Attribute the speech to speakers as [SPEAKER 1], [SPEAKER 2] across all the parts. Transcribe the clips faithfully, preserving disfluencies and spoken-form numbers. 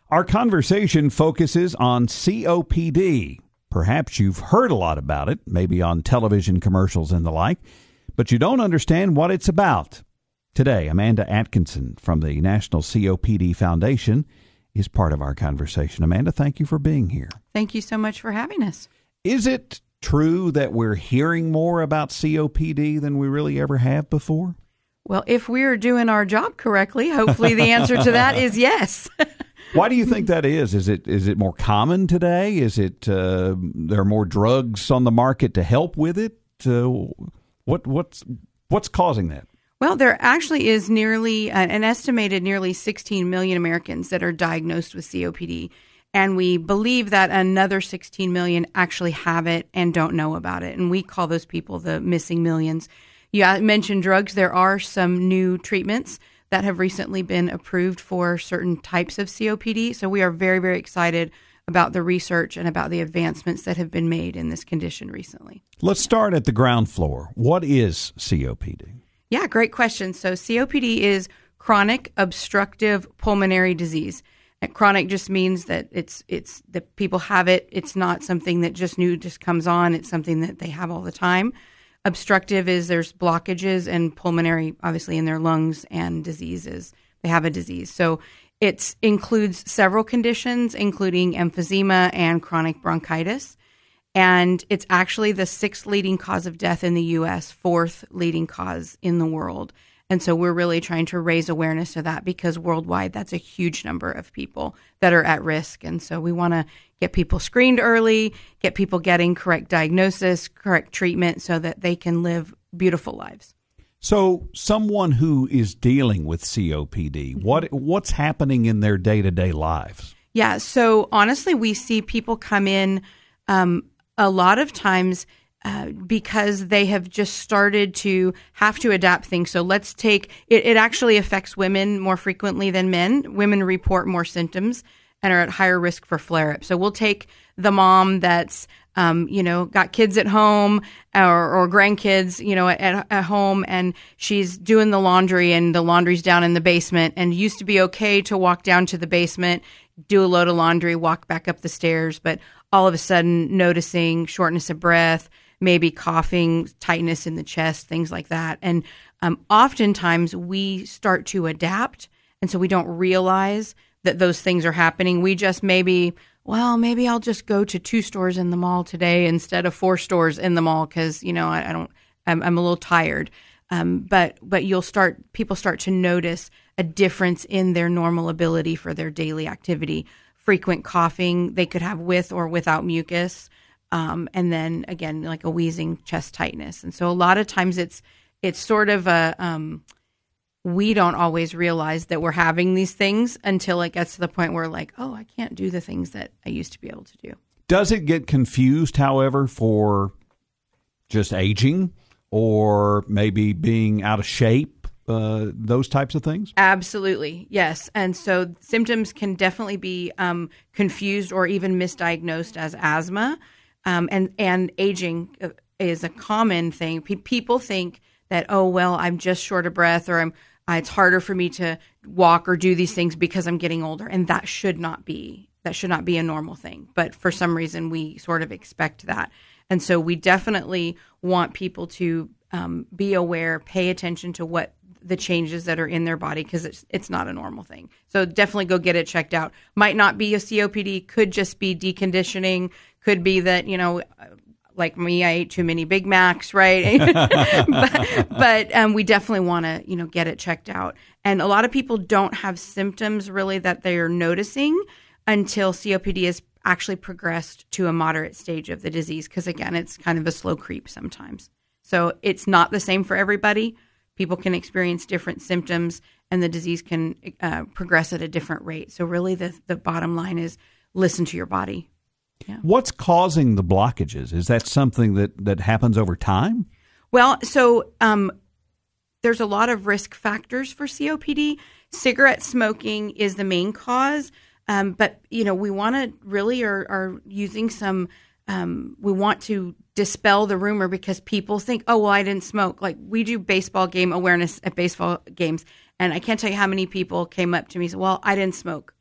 [SPEAKER 1] Our conversation focuses on C O P D. Perhaps you've heard a lot about it, maybe on television commercials and the like, but you don't understand what it's about. Today, Amanda Atkinson from the National C O P D Foundation is part of our conversation. Amanda, thank you for being here.
[SPEAKER 2] Thank you so much for having us.
[SPEAKER 1] Is it true that we're hearing more about C O P D than we really ever have before?
[SPEAKER 2] Well, if we're doing our job correctly, hopefully the answer to that is yes.
[SPEAKER 1] Why do you think that is? Is it is it more common today? Is it uh, there are more drugs on the market to help with it? Uh, what what's what's causing that?
[SPEAKER 2] Well, there actually is nearly uh, an estimated nearly sixteen million Americans that are diagnosed with C O P D, and we believe that another sixteen million actually have it and don't know about it, and we call those people the missing millions. You mentioned drugs. There are some new treatments that have recently been approved for certain types of C O P D. So we are very, very excited about the research and about the advancements that have been made in this condition recently.
[SPEAKER 1] Let's start at the ground floor. What is C O P D?
[SPEAKER 2] Yeah, great question. So C O P D is chronic obstructive pulmonary disease. And chronic just means that it's it's that people have it. It's not something that just new just comes on. It's something that they have all the time. Obstructive is there's blockages and pulmonary, obviously, in their lungs, and diseases. They have a disease. So it includes several conditions, including emphysema and chronic bronchitis. And it's actually the sixth leading cause of death in the U S, fourth leading cause in the world. And so we're really trying to raise awareness of that because worldwide, that's a huge number of people that are at risk. And so we want to get people screened early, get people getting correct diagnosis, correct treatment so that they can live beautiful lives.
[SPEAKER 1] So someone who is dealing with C O P D, what what's happening in their day-to-day lives?
[SPEAKER 2] Yeah, so honestly, we see people come in um, a lot of times Uh, because they have just started to have to adapt things. So let's take it, it actually affects women more frequently than men. Women report more symptoms and are at higher risk for flare-up. So we'll take the mom that's, um, you know, got kids at home or, or grandkids, you know, at, at home, and she's doing the laundry and the laundry's down in the basement, and used to be okay to walk down to the basement, do a load of laundry, walk back up the stairs, but all of a sudden noticing shortness of breath, maybe coughing, tightness in the chest, things like that. And um, oftentimes we start to adapt, and so we don't realize that those things are happening. We just maybe, well, maybe I'll just go to two stores in the mall today instead of four stores in the mall because, you know, I, I don't, I'm, I'm a little tired. Um, but but you'll start, people start to notice a difference in their normal ability for their daily activity. Frequent coughing they could have with or without mucus. Um, and then again, like a wheezing, chest tightness. And so a lot of times it's, it's sort of a, um, we don't always realize that we're having these things until it gets to the point where like, oh, I can't do the things that I used to be able to do.
[SPEAKER 1] Does it get confused, however, for just aging or maybe being out of shape, uh, those types of things? Absolutely.
[SPEAKER 2] Yes. And so symptoms can definitely be, um, confused or even misdiagnosed as asthma. Um, and, and aging is a common thing. Pe- people think that, oh, well, I'm just short of breath, or I'm, uh, it's harder for me to walk or do these things because I'm getting older. And that should not be, that should not be a normal thing. But for some reason, we sort of expect that. And so we definitely want people to um, be aware, pay attention to what the changes that are in their body, because it's, it's not a normal thing. So definitely go get it checked out. Might not be a C O P D, could just be deconditioning. Could be that, you know, like me, I ate too many Big Macs, right? but but um, we definitely want to, you know, get it checked out. And a lot of people don't have symptoms really that they are noticing until C O P D has actually progressed to a moderate stage of the disease, because again, it's kind of a slow creep sometimes. So it's not the same for everybody. People can experience different symptoms, and the disease can uh, progress at a different rate. So really the the bottom line is listen to your body. Yeah.
[SPEAKER 1] What's causing the blockages? Is that something that, that happens over time?
[SPEAKER 2] Well, so um, there's a lot of risk factors for C O P D. Cigarette smoking is the main cause. Um, but, you know, we want to really are, are using some, um, we want to dispel the rumor, because people think, oh, well, I didn't smoke. Like, we do baseball game awareness at baseball games. And I can't tell you how many people came up to me and said, well, I didn't smoke.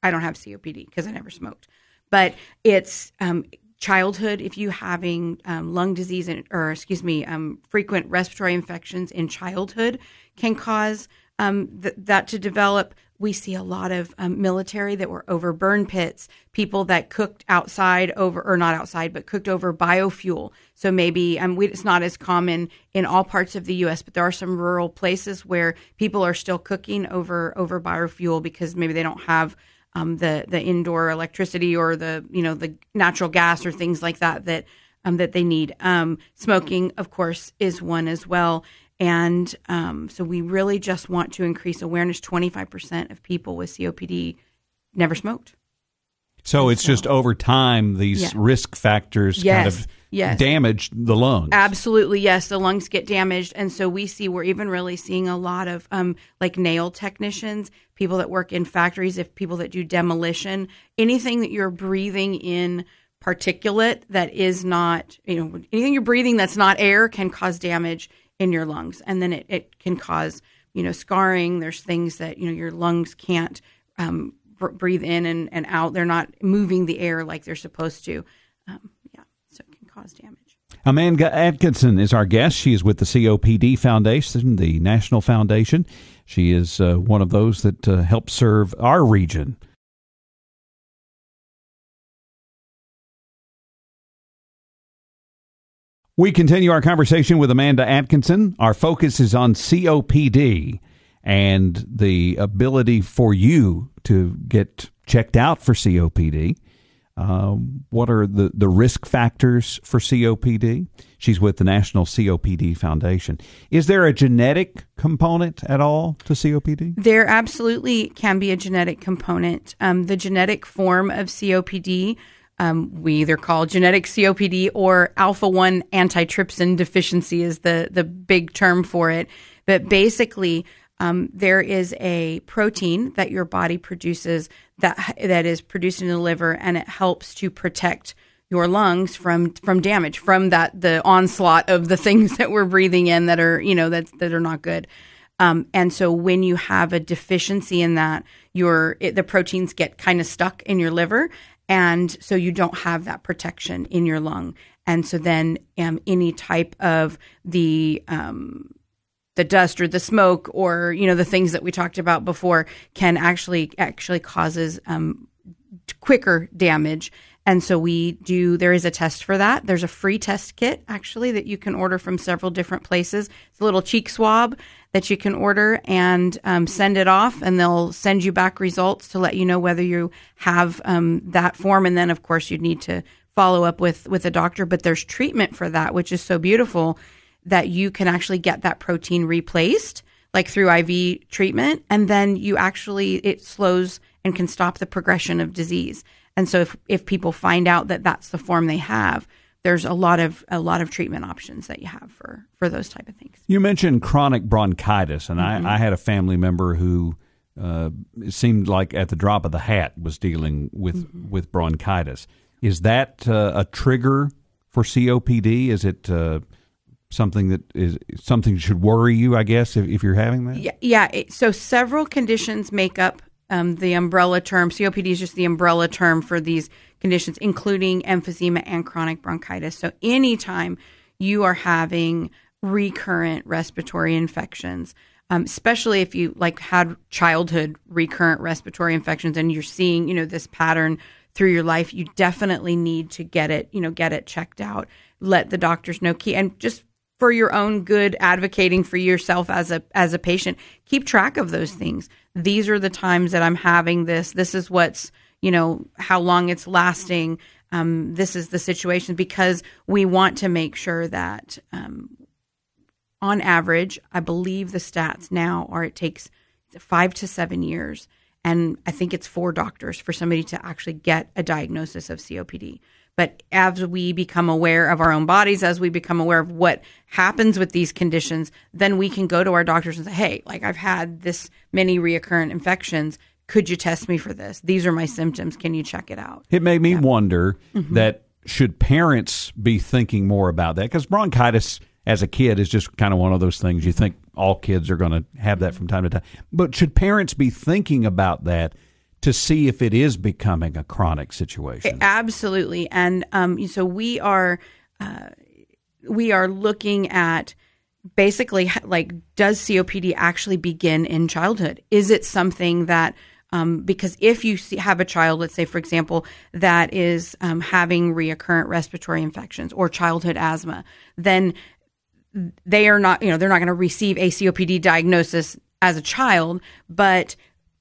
[SPEAKER 2] I don't have C O P D because I never smoked. But it's um, childhood. If you having um, lung disease and, or excuse me, um, frequent respiratory infections in childhood can cause um, th- that to develop. We see a lot of um, military that were over burn pits, people that cooked outside over, or not outside, but cooked over biofuel. So maybe um, we, it's not as common in all parts of the U S, but there are some rural places where people are still cooking over over biofuel because maybe they don't have um, the the indoor electricity or the you know the natural gas or things like that that um, that they need. Um, smoking, of course, is one as well. And um, so we really just want to increase awareness. twenty-five percent of people with C O P D never smoked.
[SPEAKER 1] So it's so, just over time, these yeah. risk factors
[SPEAKER 2] yes.
[SPEAKER 1] kind of
[SPEAKER 2] yes.
[SPEAKER 1] damage the lungs.
[SPEAKER 2] Absolutely, yes. The lungs get damaged. And so we see, we're even really seeing a lot of um, like nail technicians, people that work in factories, if people that do demolition, anything that you're breathing in particulate that is not, you know, anything you're breathing that's not air can cause damage in your lungs. And then it, it can cause, you know, scarring. There's things that, you know, your lungs can't um, br- breathe in and, and out. They're not moving the air like they're supposed to. Um, yeah, so it can cause damage.
[SPEAKER 1] Amanda Atkinson is our guest. She is with the C O P D Foundation, the National Foundation. She is uh, one of those that uh, help serve our region. We continue our conversation with Amanda Atkinson. Our focus is on C O P D and the ability for you to get checked out for C O P D. Um, what are the, the risk factors for C O P D? She's with the National C O P D Foundation. Is there a genetic component at all to C O P D?
[SPEAKER 2] There absolutely can be a genetic component. Um, the genetic form of C O P D Um, we either call genetic C O P D or alpha one antitrypsin deficiency is the, the big term for it. But basically, um, there is a protein that your body produces that that is produced in the liver, and it helps to protect your lungs from from damage, from that the onslaught of the things that we're breathing in that are, you know, that that are not good. Um, and so when you have a deficiency in that, your it, the proteins get kind of stuck in your liver. And so you don't have that protection in your lung. And so then um, any type of the um, the dust or the smoke or, you know, the things that we talked about before can actually actually causes um, quicker damage. And so we do, there is a test for that. There's a free test kit, actually, that you can order from several different places. It's a little cheek swab that you can order and um, send it off, and they'll send you back results to let you know whether you have um, that form. And then, of course, you'd need to follow up with, with a doctor. But there's treatment for that, which is so beautiful that you can actually get that protein replaced, like through I V treatment. And then you actually, it slows and can stop the progression of disease. And so if, if people find out that that's the form they have, there's a lot of a lot of treatment options that you have for, for those type of things.
[SPEAKER 1] You mentioned chronic bronchitis, and mm-hmm. I, I had a family member who uh, it seemed like at the drop of the hat was dealing with, mm-hmm. with bronchitis. Is that uh, a trigger for C O P D? Is it uh, something that is something should worry you, I guess, if, if you're having that?
[SPEAKER 2] Yeah. yeah it, so several conditions make up Um, the umbrella term. C O P D is just the umbrella term for these conditions, including emphysema and chronic bronchitis. So anytime you are having recurrent respiratory infections, um, especially if you like had childhood recurrent respiratory infections and you're seeing, you know, this pattern through your life, you definitely need to get it, you know, get it checked out. Let the doctors know. Key and just for your own good, advocating for yourself as a as a patient, keep track of those things. These are the times that I'm having this. This is what's, you know, how long it's lasting. Um, this is the situation, because we want to make sure that um, on average, I believe the stats now are it takes five to seven years. And I think it's four doctors for somebody to actually get a diagnosis of C O P D. But as we become aware of our own bodies, as we become aware of what happens with these conditions, then we can go to our doctors and say, hey, like I've had this many recurrent infections. Could you test me for this? These are my symptoms. Can you check it out?
[SPEAKER 1] It made me
[SPEAKER 2] yeah.
[SPEAKER 1] wonder
[SPEAKER 2] mm-hmm.
[SPEAKER 1] that should parents be thinking more about that? Because bronchitis as a kid is just kind of one of those things. You think all kids are going to have that from time to time. But should parents be thinking about that to see if it is becoming a chronic situation.
[SPEAKER 2] Absolutely. And um, so we are uh, we are looking at basically like, does C O P D actually begin in childhood? Is it something that Um, because if you see, have a child, let's say, for example, that is um, having recurrent respiratory infections or childhood asthma, then they are not, you know, they're not going to receive a C O P D diagnosis as a child, but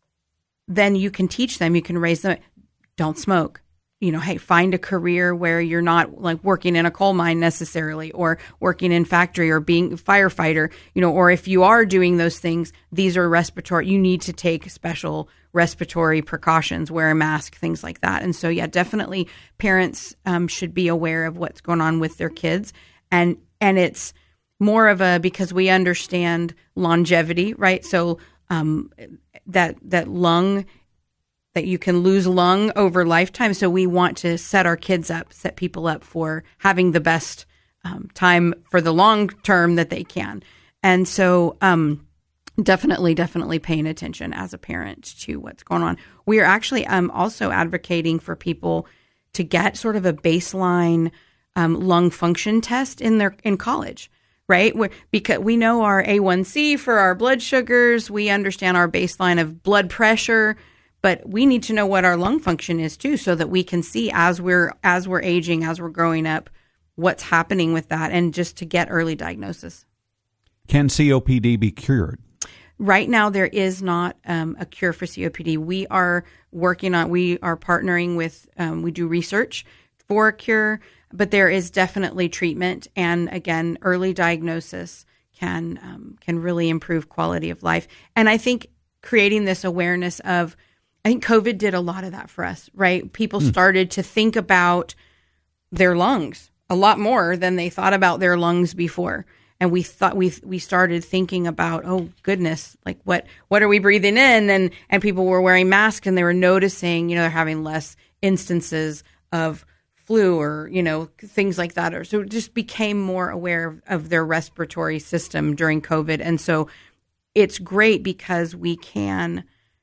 [SPEAKER 2] then you can teach them, you can raise them, don't smoke. You know, hey, find a career where you're not like working in a coal mine necessarily, or working in factory, or being a firefighter, you know, or if you are doing those things, these are respiratory, you need to take special respiratory precautions, wear a mask, things like that. And so, yeah, definitely parents um, should be aware of what's going on with their kids. And, and it's more of a, because we understand longevity, right? So um, that, that lung that you can lose lung over lifetime. So we want to set our kids up, set people up for having the best um, time for the long term that they can. And so um, definitely, definitely paying attention as a parent to what's going on. We are actually um, also advocating for people to get sort of a baseline um, lung function test in their in college. Right? We're, because we know our A one C for our blood sugars, we understand our baseline of blood pressure, but we need to know what our lung function is too, so that we can see as we're as we're aging, as we're growing up, what's happening with that, and just to get early diagnosis.
[SPEAKER 1] Can C O P D be cured?
[SPEAKER 2] Right now, there is not um, a cure for C O P D. We are working on, we are partnering with, um, we do research for a cure, but there is definitely treatment. And again, early diagnosis can um, can really improve quality of life. And I think creating this awareness of, I think COVID did a lot of that for us, right? People mm. started to think about their lungs a lot more than they thought about their lungs before. And we thought we we started thinking about, oh goodness, like what what are we breathing in? And and people were wearing masks, and they were noticing, you know, they're having less instances of flu or, you know, things like that. Or so it just became more aware of, of their respiratory system during COVID. And so it's great because we can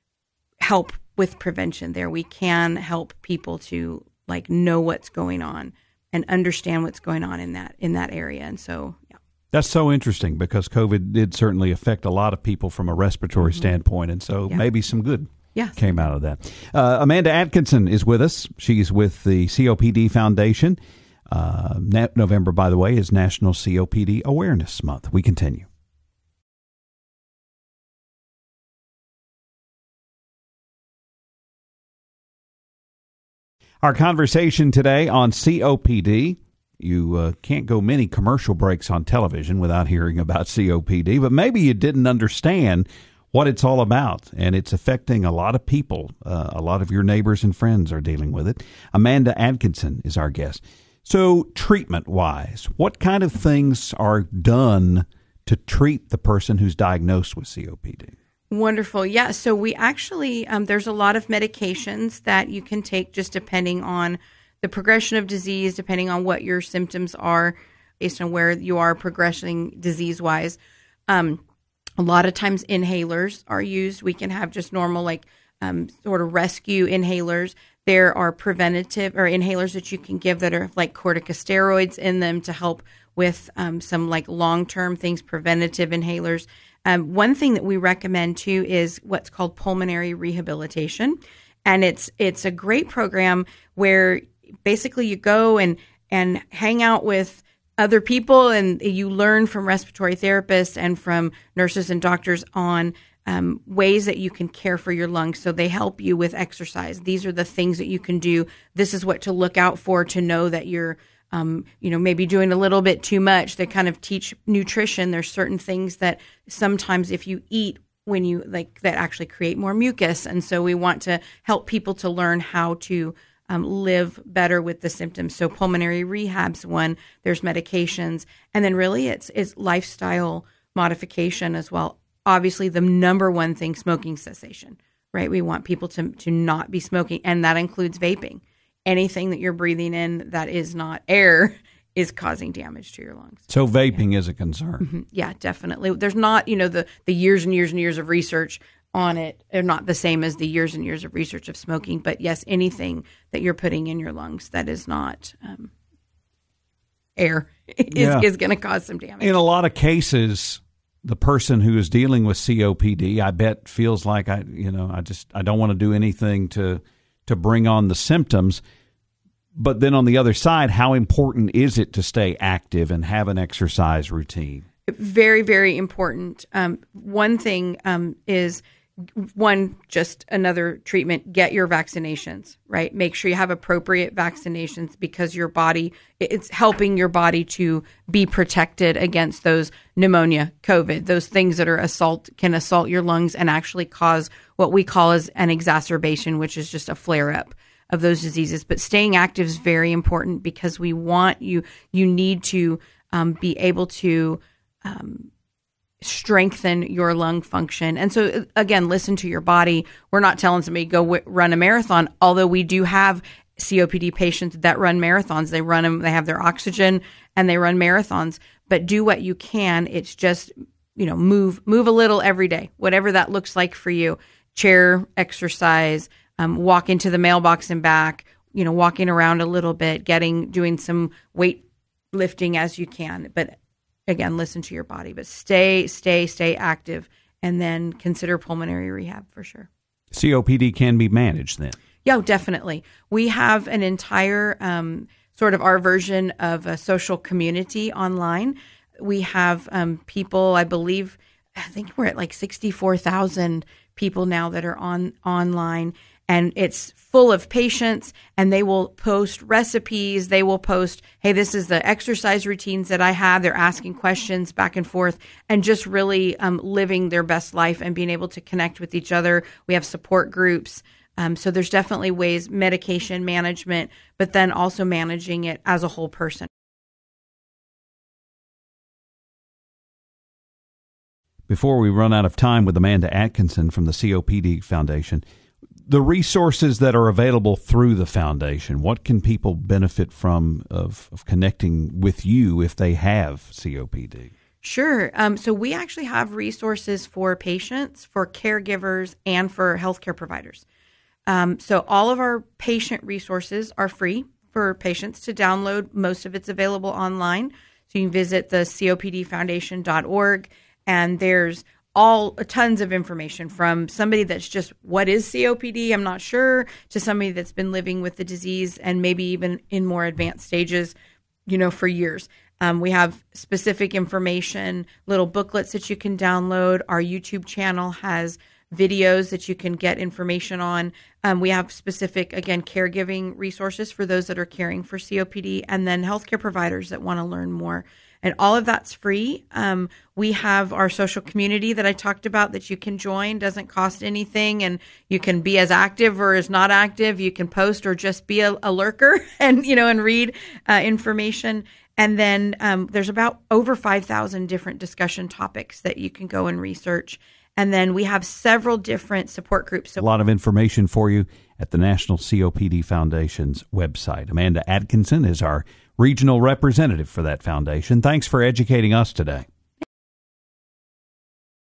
[SPEAKER 2] help with prevention there. We can help people to like know what's going on and understand what's going on in that in that area. And so, yeah.
[SPEAKER 1] That's so interesting, because COVID did certainly affect a lot of people from a respiratory mm-hmm. standpoint. And so yeah. maybe some good yeah. came out of that. Uh, Amanda Atkinson is with us. She's with the C O P D Foundation. Uh, November, by the way, is National C O P D Awareness Month. We continue. Our conversation today on C O P D. You uh, can't go many commercial breaks on television without hearing about C O P D, but maybe you didn't understand what it's all about, and it's affecting a lot of people. Uh, a lot of your neighbors and friends are dealing with it. Amanda Atkinson is our guest. So treatment-wise, what kind of things are done to treat the person who's diagnosed with C O P D?
[SPEAKER 2] Wonderful. Yeah. So we actually, um, there's a lot of medications that you can take just depending on the progression of disease, depending on what your symptoms are, based on where you are progressing disease-wise. Um, a lot of times inhalers are used. We can have just normal, like um, sort of rescue inhalers. There are preventative or inhalers that you can give that are like corticosteroids in them to help with um, some like long-term things, preventative inhalers. Um, one thing that we recommend too is what's called pulmonary rehabilitation, and it's it's a great program where basically you go and and hang out with other people, and you learn from respiratory therapists and from nurses and doctors on um, ways that you can care for your lungs. So they help you with exercise. These are the things that you can do. This is what to look out for to know that you're Um, you know, maybe doing a little bit too much. They kind of teach nutrition. There's certain things that sometimes if you eat when you like that actually create more mucus. And so we want to help people to learn how to um, live better with the symptoms. So pulmonary rehab's one, there's medications. And then really it's, it's lifestyle modification as well. Obviously the number one thing, smoking cessation, right? We want people to, to not be smoking, and that includes vaping. Anything that you're breathing in that is not air is causing damage to your lungs.
[SPEAKER 1] So vaping yeah. is a concern.
[SPEAKER 2] Mm-hmm. Yeah, definitely. There's not, you know, the, the years and years and years of research on it are not the same as the years and years of research of smoking. But yes, anything that you're putting in your lungs that is not um, air is,
[SPEAKER 1] yeah.
[SPEAKER 2] is going to cause some damage.
[SPEAKER 1] In a lot of cases, the person who is dealing with C O P D, I bet, feels like I, you know, I just I don't want to do anything to to bring on the symptoms. But then on the other side, how important is it to stay active and have an exercise routine?
[SPEAKER 2] Very, very important. Um, one thing um, is, one, just another treatment, get your vaccinations, right? Make sure you have appropriate vaccinations because your body, it's helping your body to be protected against those pneumonia, COVID, those things that are assault, can assault your lungs and actually cause what we call as an exacerbation, which is just a flare up of those diseases. But staying active is very important because we want you, you need to um, be able to um, strengthen your lung function. And so again, listen to your body. We're not telling somebody go w- run a marathon, although we do have C O P D patients that run marathons. They run them, they have their oxygen and they run marathons, but do what you can. It's just, you know, move, move a little every day, whatever that looks like for you. Chair exercise, um, walk into the mailbox and back, you know, walking around a little bit, getting, doing some weight lifting as you can. But again, listen to your body, but stay, stay, stay active, and then consider pulmonary rehab for sure.
[SPEAKER 1] C O P D can be managed then?
[SPEAKER 2] Yeah, definitely. We have an entire um, sort of our version of a social community online. We have um, people, I believe, I think we're at like sixty-four thousand people now that are on online. And it's full of patients, and they will post recipes. They will post, hey, this is the exercise routines that I have. They're asking questions back and forth and just really um, living their best life and being able to connect with each other. We have support groups. Um, so there's definitely ways, medication management, but then also managing it as a whole person.
[SPEAKER 1] Before we run out of time with Amanda Atkinson from the C O P D Foundation, the resources that are available through the foundation, what can people benefit from of, of connecting with you if they have C O P D?
[SPEAKER 2] Sure. Um, so we actually have resources for patients, for caregivers, and for healthcare providers. Um, so all of our patient resources are free for patients to download. Most of it's available online. So you can visit the C O P D foundation dot org, and there's all tons of information from somebody that's just, what is C O P D? I'm not sure, to somebody that's been living with the disease and maybe even in more advanced stages, you know, for years. Um, we have specific information, little booklets that you can download. Our YouTube channel has videos that you can get information on. Um, we have specific, again, caregiving resources for those that are caring for C O P D, and then healthcare providers that want to learn more. And all of that's free. Um, we have our social community that I talked about that you can join. Doesn't cost anything, and you can be as active or as not active. You can post or just be a, a lurker and, you know, and read uh, information. And then um, there's about over five thousand different discussion topics that you can go and research. And then we have several different support groups. So
[SPEAKER 1] a lot of information for you at the National C O P D Foundation's website. Amanda Atkinson is our regional representative for that foundation. Thanks for educating us today.